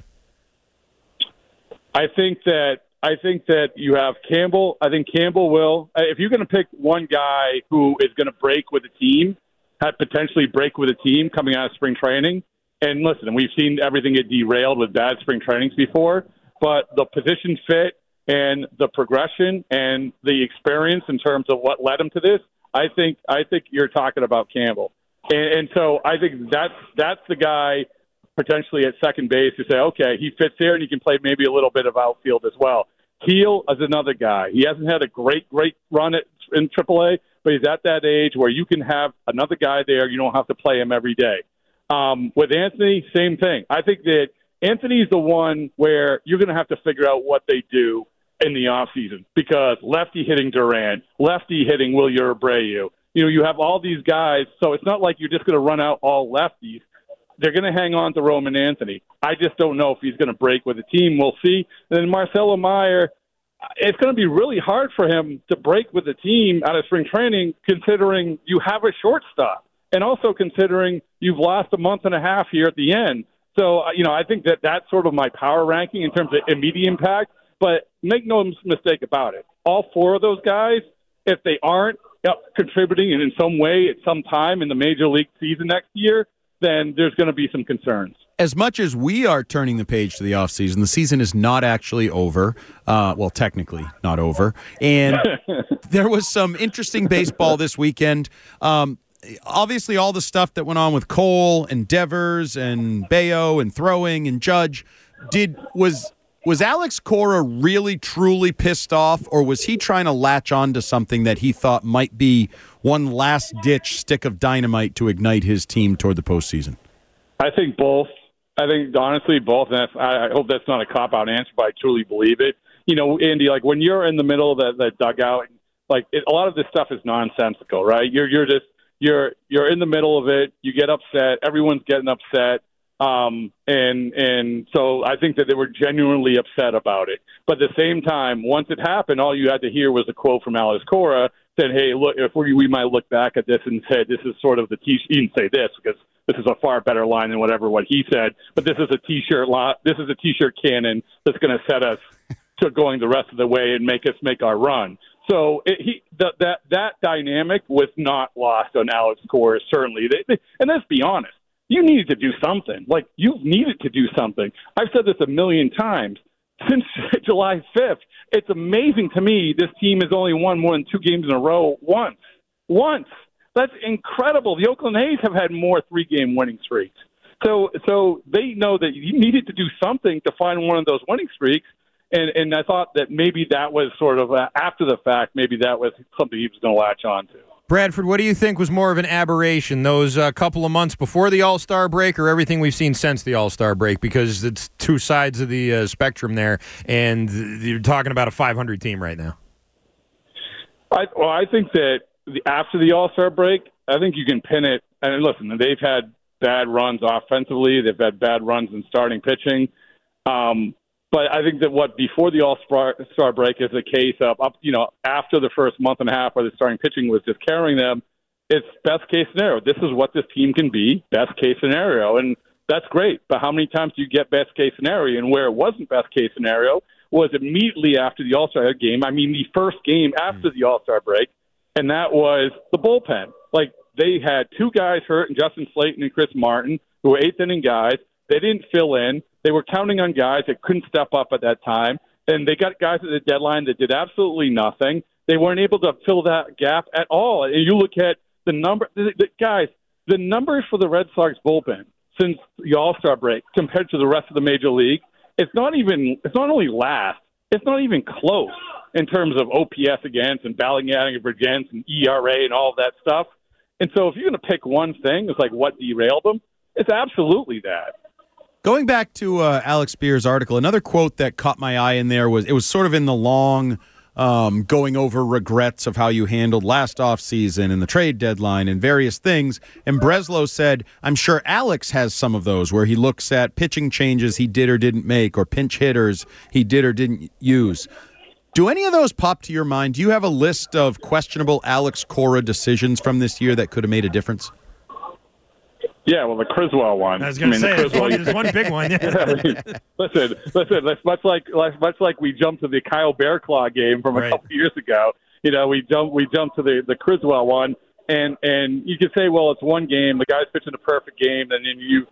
I think that you have Campbell. I think Campbell will. If you're going to pick one guy who is going to break with a team, potentially break with a team coming out of spring training, and listen, we've seen everything get derailed with bad spring trainings before, but the position fit and the progression and the experience in terms of what led him to this, I think you're talking about Campbell. And so I think that's the guy potentially at second base who say, okay, he fits here and he can play maybe a little bit of outfield as well. Teal is another guy. He hasn't had a great run in AAA, but he's at that age where you can have another guy there. You don't have to play him every day. With Anthony, same thing. I think that Anthony's the one where you're going to have to figure out what they do in the offseason because lefty hitting Durant, lefty hitting Wilyer Abreu. You have all these guys, so it's not like you're just going to run out all lefties. They're going to hang on to Roman Anthony. I just don't know if he's going to break with the team. We'll see. And then Marcelo Meyer, it's going to be really hard for him to break with the team out of spring training considering you have a shortstop and also considering you've lost a month and a half here at the end. So, I think that's sort of my power ranking in terms of immediate impact. But make no mistake about it. All 4 of those guys, if they aren't contributing in some way at some time in the Major League season next year, then there's going to be some concerns. As much as we are turning the page to the offseason, the season is not actually over. Well, technically not over. And there was some interesting baseball this weekend. Obviously, all the stuff that went on with Cole and Devers and Bayo and throwing and Judge. Was Alex Cora really, truly pissed off, or was he trying to latch on to something that he thought might be one last-ditch stick of dynamite to ignite his team toward the postseason? I think both. I think, honestly, both. And I hope that's not a cop-out answer, but I truly believe it. Andy, like when you're in the middle of that dugout, a lot of this stuff is nonsensical, right? You're in the middle of it. You get upset. Everyone's getting upset. And so I think that they were genuinely upset about it. But at the same time, once it happened, all you had to hear was a quote from Alex Cora saying, hey, look, if we might look back at this and say this is sort of the T-shirt. He didn't say this because this is a far better line than what he said. But this is a T-shirt this is a T-shirt cannon that's going to set us to going the rest of the way and make us make our run. So that dynamic was not lost on Alex Cora, certainly. And let's be honest. You needed to do something. You've needed to do something. I've said this a million times. Since July 5th, it's amazing to me this team has only won more than 2 games in a row once. That's incredible. The Oakland A's have had more 3-game winning streaks. So they know that you needed to do something to find one of those winning streaks. And I thought that maybe that was sort of after the fact, maybe that was something he was going to latch on to. Bradford, what do you think was more of an aberration, those couple of months before the All-Star break or everything we've seen since the All-Star break? Because it's 2 sides of the spectrum there, and you're talking about a 500 team right now. I think that after the All-Star break, I think you can pin it. And listen, they've had bad runs offensively. They've had bad runs in starting pitching. But I think that before the All-Star break is a case of after the first month and a half where the starting pitching was just carrying them, it's best case scenario. This is what this team can be, best case scenario. And that's great. But how many times do you get best case scenario? And where it wasn't best case scenario was immediately after the All-Star game. I mean, the first game after the All-Star break, and that was the bullpen. They had 2 guys hurt, and Justin Slayton and Chris Martin, who were 8th-inning guys. They didn't fill in. They were counting on guys that couldn't step up at that time, and they got guys at the deadline that did absolutely nothing. They weren't able to fill that gap at all. And you look at the numbers for the Red Sox bullpen since the All-Star break compared to the rest of the Major League, it's not only last, it's not even close in terms of OPS against and batting average against and ERA and all of that stuff. And so if you're going to pick one thing, it's what derailed them. It's absolutely that. Going back to Alex Spear's article, another quote that caught my eye in there was, it was sort of in the long going over regrets of how you handled last offseason and the trade deadline and various things. And Breslow said, I'm sure Alex has some of those where he looks at pitching changes he did or didn't make or pinch hitters he did or didn't use. Do any of those pop to your mind? Do you have a list of questionable Alex Cora decisions from this year that could have made a difference? Yeah, well, the Criswell one. I was going to say, there's one big one. Listen. That's much like we jumped to the Kyle Bearclaw game from a couple years ago. You know, we jumped to the Criswell one, and you could say, well, it's one game. The guy's pitching a perfect game, and then you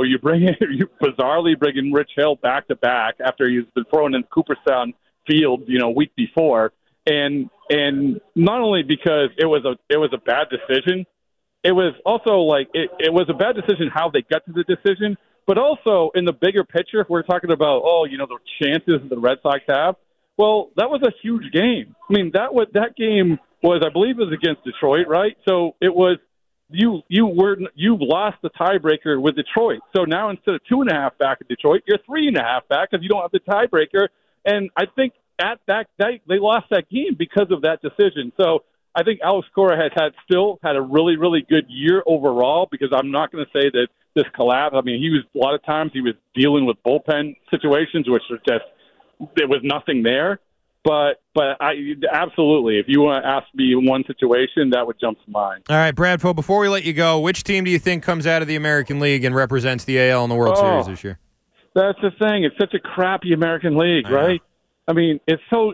bizarrely bring in Rich Hill back to back after he's been thrown in Cooperstown Field, a week before, and not only because it was a bad decision. It was also like it was a bad decision how they got to the decision, but also in the bigger picture, if we're talking about, the chances the Red Sox have, well, that was a huge game. I mean, that game was, I believe, it was against Detroit, right? So it was you lost the tiebreaker with Detroit. So now instead of 2.5 back at Detroit, you're 3.5 back because you don't have the tiebreaker. And I think at that they lost that game because of that decision. So I think Alex Cora has had a really, really good year overall, because I'm not going to say that this collapse. I mean, a lot of times he was dealing with bullpen situations, which was just, there was nothing there. But I absolutely, if you want to ask me one situation, that would jump to mind. All right, Bradfo, before we let you go, which team do you think comes out of the American League and represents the AL in the World Series this year? That's the thing. It's such a crappy American League, right? I mean, it's so.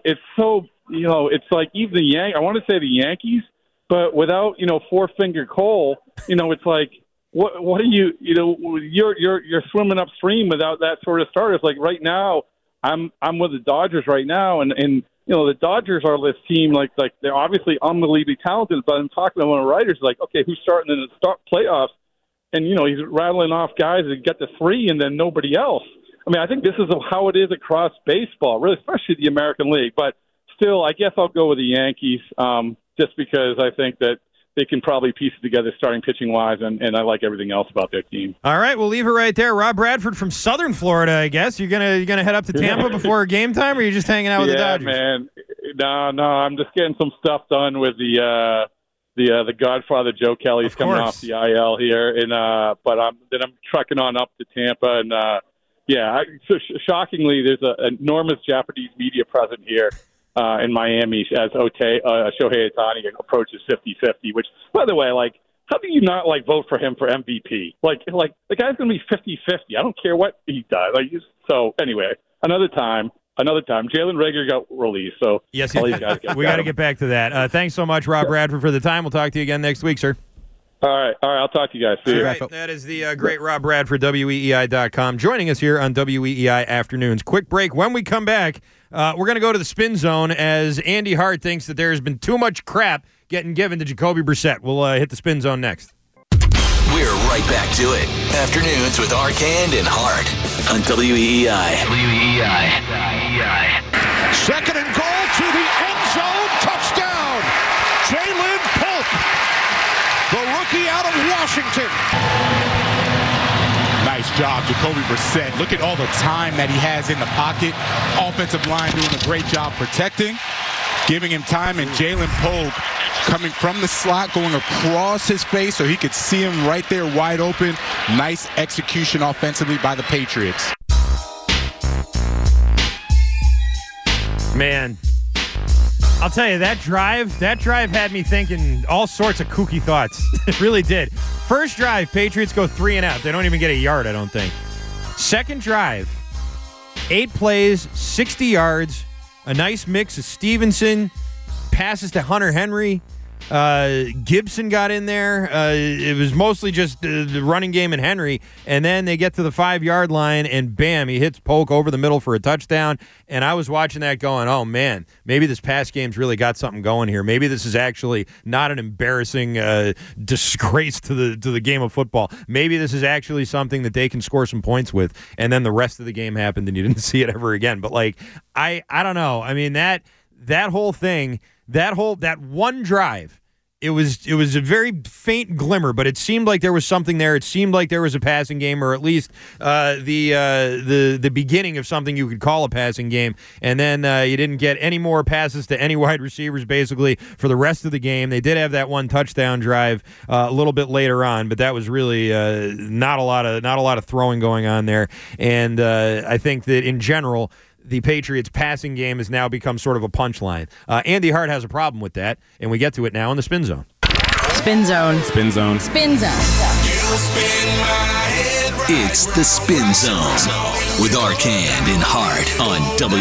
It's like even I want to say the Yankees, but without, Four-Finger Cole, it's like, what are you, you're swimming upstream without that sort of starter. It's like right now, I'm with the Dodgers right now, and the Dodgers are this team, like they're obviously unbelievably talented, but I'm talking to one of the writers, like, okay, who's starting in the playoffs? And, he's rattling off guys that get to 3 and then nobody else. I mean, I think this is how it is across baseball, really, especially the American League. But still, I guess I'll go with the Yankees, just because I think that they can probably piece it together starting pitching-wise, and I like everything else about their team. All right, we'll leave it right there. Rob Bradford from Southern Florida, I guess. You're gonna head up to Tampa before game time, or are you just hanging out with the Dodgers? Yeah, man. No, I'm just getting some stuff done with the Godfather Joe Kelly's coming off the IL here, and but I'm trucking on up to Tampa, and shockingly, there's an enormous Japanese media present here in Miami as Shohei Ohtani approaches 50-50, which, by the way, how do you not vote for him for MVP? Like the guy's going to be 50-50. I don't care what he does. So anyway, another time. Jalen Reagor got released, so yes, all these guys we got to get back to that. Thanks so much, Rob Bradford, for the time. We'll talk to you again next week, sir. All right. I'll talk to you guys. See you. Right, that is the great Rob Bradford, WEEI.com, joining us here on WEEI Afternoons. Quick break. When we come back, we're going to go to the spin zone as Andy Hart thinks that there has been too much crap getting given to Jacoby Brissett. We'll hit the spin zone next. We're right back to it. Afternoons with Arcand and Hart on WEEI. Second and goal to the end zone. Touchdown. Jalen Polk, the rookie out of Washington. Nice job, Jacoby Brissett. Look at all the time that he has in the pocket. Offensive line doing a great job protecting, giving him time, and Jalen Polk coming from the slot, going across his face so he could see him right there wide open. Nice execution offensively by the Patriots. Man, I'll tell you, that drive had me thinking all sorts of kooky thoughts. It really did. First drive, Patriots go 3 and out. They don't even get a yard, I don't think. Second drive, 8 plays, 60 yards, a nice mix of Stevenson, passes to Hunter Henry. Gibson got in there. It was mostly just the running game and Henry, and then they get to the 5-yard line, and bam, he hits Polk over the middle for a touchdown. And I was watching that going, oh man, maybe this pass game's really got something going here. Maybe this is actually not an embarrassing disgrace to the game of football. Maybe this is actually something that they can score some points with. And then the rest of the game happened, and you didn't see it ever again. But I don't know. I mean, that whole thing. That one drive It was a very faint glimmer, but it seemed like there was something there. It seemed like there was a passing game, or at least the beginning of something you could call a passing game. And then you didn't get any more passes to any wide receivers, basically, for the rest of the game. They did have that one touchdown drive a little bit later on, but that was really not a lot of throwing going on there. And I think that in general, the Patriots' passing game has now become sort of a punchline. Andy Hart has a problem with that, and we get to it now in the Spin Zone. Spin Zone. Spin Zone. Spin Zone. It's the Spin Zone with Arcand and Hart on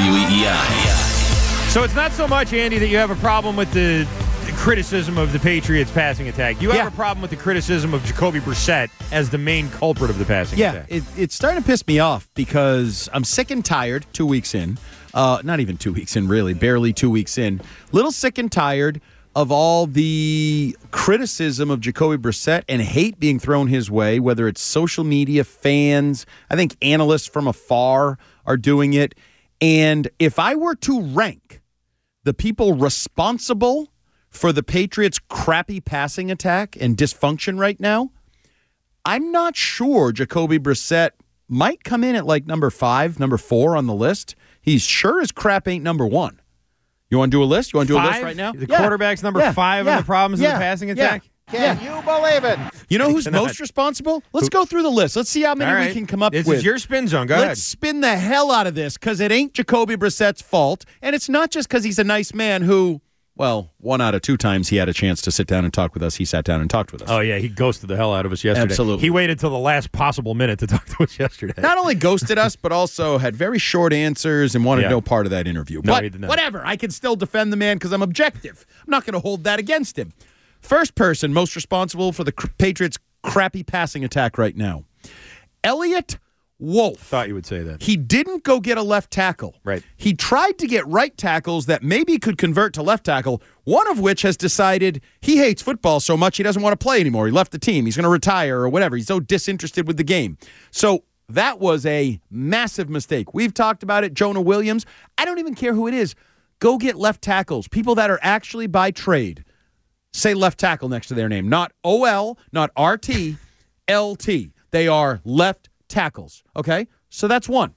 WEEI. So it's not so much, Andy, that you have a problem with the criticism of the Patriots' passing attack. You have a problem with the criticism of Jacoby Brissett as the main culprit of the passing attack. Yeah, it's starting to piss me off because I'm sick and tired 2 weeks in. Not even 2 weeks in, really. Barely 2 weeks in. Little sick and tired of all the criticism of Jacoby Brissett and hate being thrown his way, whether it's social media, fans, I think analysts from afar are doing it. And if I were to rank the people responsible for the Patriots' crappy passing attack and dysfunction right now, I'm not sure Jacoby Brissett might come in at like number 5, number 4 on the list. He's sure as crap ain't number 1. You want to do a list? You want to do a list right now? The quarterback's number 5 on the problems of the passing attack? Can you believe it? You know who's most responsible? Let's go through the list. Let's see how many we can come up with. This is your Spin Zone. Go ahead. Let's spin the hell out of this because it ain't Jacoby Brissett's fault. And it's not just because he's a nice man who, well, 1 out of 2 times he had a chance to sit down and talk with us. He sat down and talked with us. Oh, yeah. He ghosted the hell out of us yesterday. Absolutely. He waited till the last possible minute to talk to us yesterday. Not only ghosted us, but also had very short answers and wanted no part of that interview. No, but he did not. Whatever. I can still defend the man because I'm objective. I'm not going to hold that against him. First person most responsible for the Patriots' crappy passing attack right now, Elliot Wolf. Thought you would say that. He didn't go get a left tackle. Right. He tried to get right tackles that maybe could convert to left tackle, one of which has decided he hates football so much he doesn't want to play anymore. He left the team. He's going to retire or whatever. He's so disinterested with the game. So that was a massive mistake. We've talked about it. Jonah Williams. I don't even care who it is. Go get left tackles. People that are actually by trade. Say left tackle next to their name. Not OL, not RT, LT. They are left tackles. Okay? So that's one.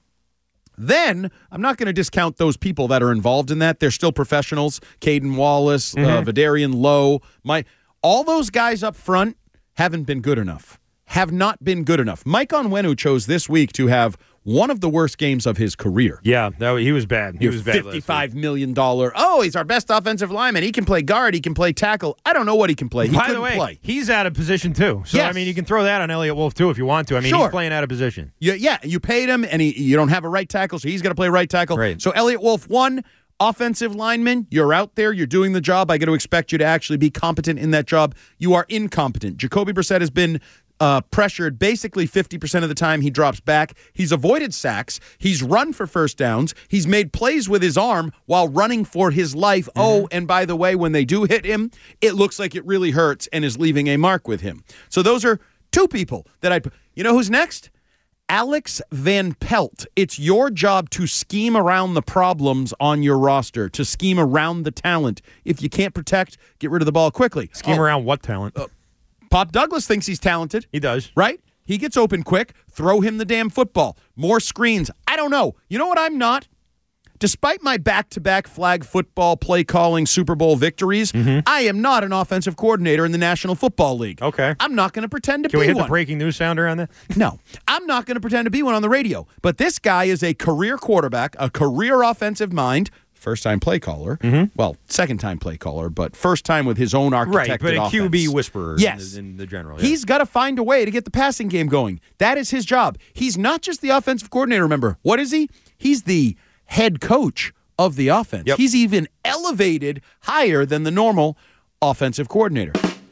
Then, I'm not going to discount those people that are involved in that. They're still professionals. Caden Wallace, Vidarian Lowe. All those guys up front haven't been good enough. Have not been good enough. Mike Onwenu chose this week to have one of the worst games of his career. Yeah, he was bad. He was bad. $55 million. Oh, he's our best offensive lineman. He can play guard. He can play tackle. I don't know what he can play. By the way, he's out of position too. So, I mean, you can throw that on Elliot Wolf too if you want to. I mean, he's playing out of position. Yeah, you paid him, and you don't have a right tackle, so he's got to play right tackle. Right. So Elliot Wolf, one offensive lineman, you're out there, you're doing the job. I got to expect you to actually be competent in that job. You are incompetent. Jacoby Brissett has been pressured basically 50% of the time. He drops back. He's avoided sacks. He's run for first downs. He's made plays with his arm while running for his life. Mm-hmm. Oh, and by the way, when they do hit him, it looks like it really hurts and is leaving a mark with him. So those are 2 people that you know who's next? Alex Van Pelt. It's your job to scheme around the problems on your roster, to scheme around the talent. If you can't protect, get rid of the ball quickly. Scheme around what talent? Pop Douglas thinks he's talented. He does. Right? He gets open quick. Throw him the damn football. More screens. I don't know. You know what I'm not? Despite my back-to-back flag football play calling Super Bowl victories, I am not an offensive coordinator in the National Football League. Okay. I'm not going to pretend to be one. Can we hit one. the breaking news sounder on that? No. I'm not going to pretend to be one on the radio. But this guy is a career quarterback, a career offensive mind, first-time play caller. Well, second-time play caller, but first time with his own architected offense. Right, but a QB whisperer in the general. Yeah. He's got to find a way to get the passing game going. That is his job. He's not just the offensive coordinator, remember. What is he? He's the head coach of the offense. Yep. He's even elevated higher than the normal offensive coordinator.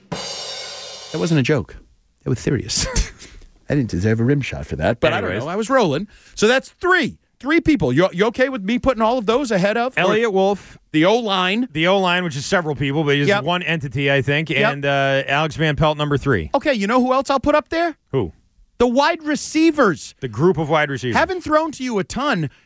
That wasn't a joke. That was serious. I didn't deserve a rim shot for that, but anyways. I don't know. I was rolling. So that's 3. 3 people. You okay with me putting all of those ahead of? Elliot Wolf. The O-line. The O-line, which is several people, but it's one entity, I think. Yep. And Alex Van Pelt, number 3. Okay, you know who else I'll put up there? Who? The wide receivers. The group of wide receivers. Haven't thrown to you a ton,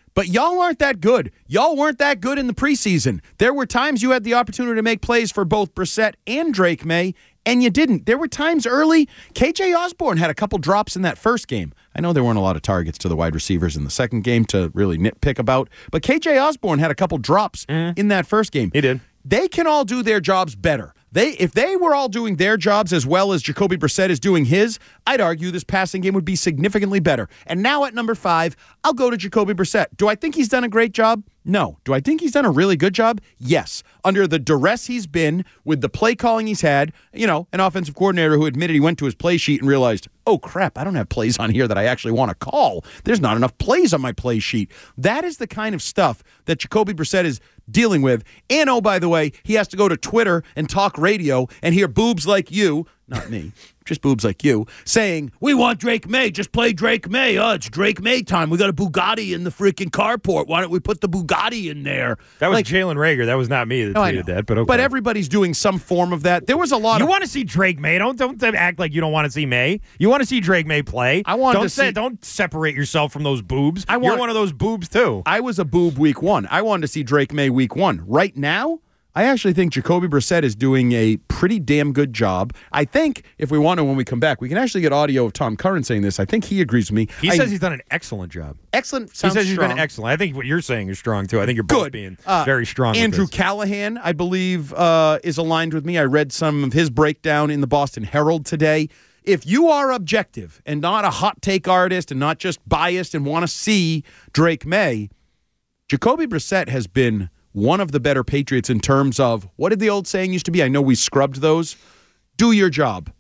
But y'all aren't that good. Y'all weren't that good in the preseason. There were times you had the opportunity to make plays for both Brissett and Drake May, and you didn't. There were times early. KJ Osborne had a couple drops in that first game. I know there weren't a lot of targets to the wide receivers in the second game to really nitpick about, but KJ Osborne had a couple drops in that first game. He did. They can all do their jobs better. If they were all doing their jobs as well as Jacoby Brissett is doing his, I'd argue this passing game would be significantly better. And now at number 5, I'll go to Jacoby Brissett. Do I think he's done a great job? No. Do I think he's done a really good job? Yes. Under the duress he's been, with the play calling he's had, an offensive coordinator who admitted he went to his play sheet and realized, oh crap, I don't have plays on here that I actually want to call. There's not enough plays on my play sheet. That is the kind of stuff that Jacoby Brissett is dealing with. And oh, by the way, he has to go to Twitter and talk radio and hear boobs like you, not me, just boobs like you, saying, we want Drake May, just play Drake May. Oh, it's Drake May time. We got a Bugatti in the freaking carport. Why don't we put the Bugatti in there? That was Jalen Reagor. That was not me that tweeted that, but okay. But everybody's doing some form of that. There was a lot You want to see Drake May. Don't act like you don't want to see May. You want to see Drake May play. Don't separate yourself from those boobs. You're one of those boobs too. I was a boob week 1. I wanted to see Drake May week 1. Right now, I actually think Jacoby Brissett is doing a pretty damn good job. I think if we want to, when we come back, we can actually get audio of Tom Curran saying this. I think he agrees with me. He says he's done an excellent job. Excellent. He says he's strong. been excellent. I think what you're saying is strong, too. I think you're both being very strong. Andrew with this. Callahan, I believe, is aligned with me. I read some of his breakdown in the Boston Herald today. If you are objective and not a hot take artist and not just biased and want to see Drake May, Jacoby Brissett has been one of the better Patriots in terms of, what did the old saying used to be? I know we scrubbed those. Do your job.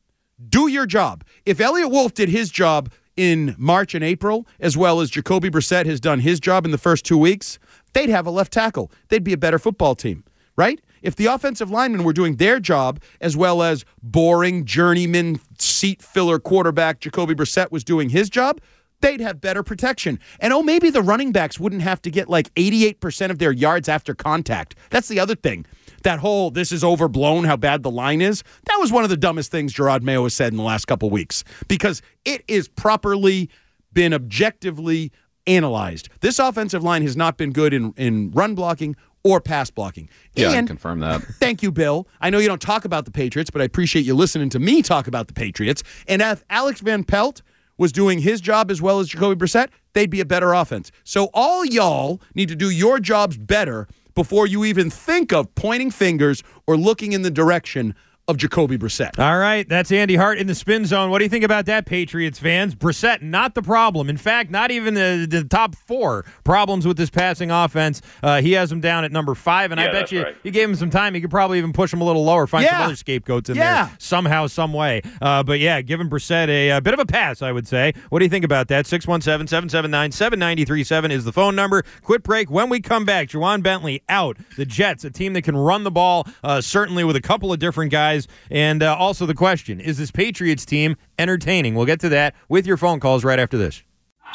Do your job. If Elliott Wolf did his job in March and April, as well as Jacoby Brissett has done his job in the first 2 weeks, they'd have a left tackle. They'd be a better football team, right? If the offensive linemen were doing their job, as well as boring journeyman seat filler quarterback Jacoby Brissett was doing his job, they'd have better protection. And maybe the running backs wouldn't have to get like 88% of their yards after contact. That's the other thing. That whole, this is overblown, how bad the line is, that was one of the dumbest things Gerard Mayo has said in the last couple weeks, because it is properly been objectively analyzed. This offensive line has not been good in run blocking or pass blocking. Yeah, and I can confirm that. Thank you, Bill. I know you don't talk about the Patriots, but I appreciate you listening to me talk about the Patriots. And if Alex Van Pelt was doing his job as well as Jacoby Brissett, they'd be a better offense. So all y'all need to do your jobs better before you even think of pointing fingers or looking in the direction of Jacoby Brissett. All right, that's Andy Hart in the Spin Zone. What do you think about that, Patriots fans? Brissett, not the problem. In fact, not even the top 4 problems with this passing offense. He has him down at number 5, and I bet you gave him some time. He could probably even push him a little lower, find some other scapegoats in there somehow, some way. But yeah, give him Brissett a bit of a pass, I would say. What do you think about that? 617-779-7937 is the phone number. Quick break. When we come back, Juwan Bentley out. The Jets, a team that can run the ball, certainly with a couple of different guys. And also the question, is this Patriots team entertaining? We'll get to that with your phone calls right after this.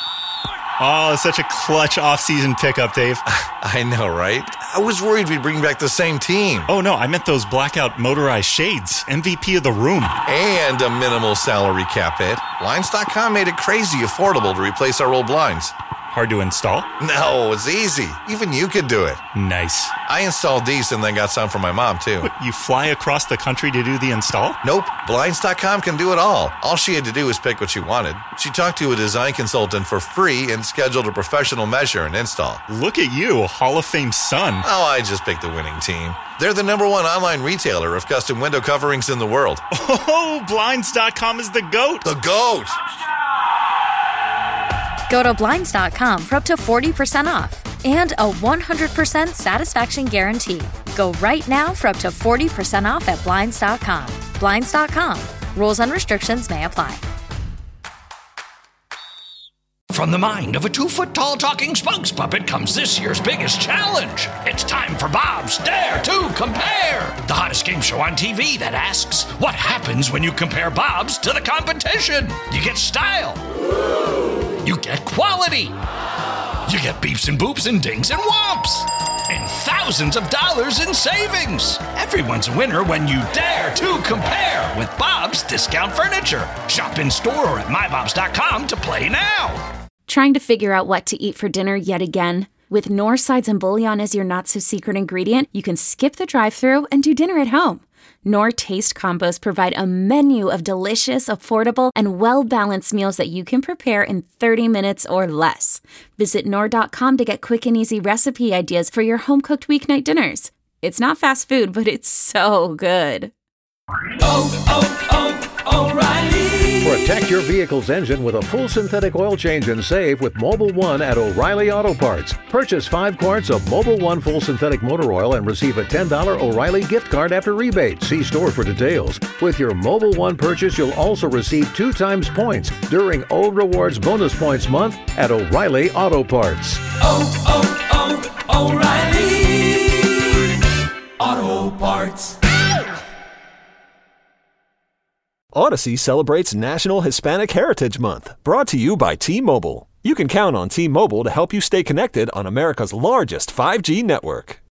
Oh, such a clutch off-season pickup, Dave. I know, right? I was worried we'd bring back the same team. Oh, no, I meant those blackout motorized shades. MVP of the room. And a minimal salary cap hit. Blinds.com made it crazy affordable to replace our old blinds. Hard to install? No, it's easy. Even you could do it. Nice. I installed these and then got some for my mom, too. What, you fly across the country to do the install? Nope. Blinds.com can do it all. All she had to do was pick what she wanted. She talked to a design consultant for free and scheduled a professional measure and install. Look at you, Hall of Fame son. Oh, I just picked the winning team. They're the #1 online retailer of custom window coverings in the world. Oh, Blinds.com is the GOAT. The GOAT! Go to Blinds.com for up to 40% off and a 100% satisfaction guarantee. Go right now for up to 40% off at Blinds.com. Blinds.com. Rules and restrictions may apply. From the mind of a 2-foot-tall talking spokes puppet comes this year's biggest challenge. It's time for Bob's Dare to Compare, the hottest game show on TV that asks, what happens when you compare Bob's to the competition? You get style. You get quality. You get beeps and boops and dings and whomps. And thousands of dollars in savings. Everyone's a winner when you dare to compare with Bob's Discount Furniture. Shop in store or at mybobs.com to play now. Trying to figure out what to eat for dinner yet again? With Knorr sides and bouillon as your not-so-secret ingredient, you can skip the drive-thru and do dinner at home. Knorr Taste Combos provide a menu of delicious, affordable, and well-balanced meals that you can prepare in 30 minutes or less. Visit Knorr.com to get quick and easy recipe ideas for your home-cooked weeknight dinners. It's not fast food, but it's so good. O'Reilly. Protect your vehicle's engine with a full synthetic oil change and save with Mobil 1 at O'Reilly Auto Parts. Purchase 5 quarts of Mobil 1 full synthetic motor oil and receive a $10 O'Reilly gift card after rebate. See store for details. With your Mobil 1 purchase, you'll also receive 2 times points during O Rewards Bonus Points Month at O'Reilly Auto Parts. O'Reilly Auto Parts. Odyssey celebrates National Hispanic Heritage Month, brought to you by T-Mobile. You can count on T-Mobile to help you stay connected on America's largest 5G network.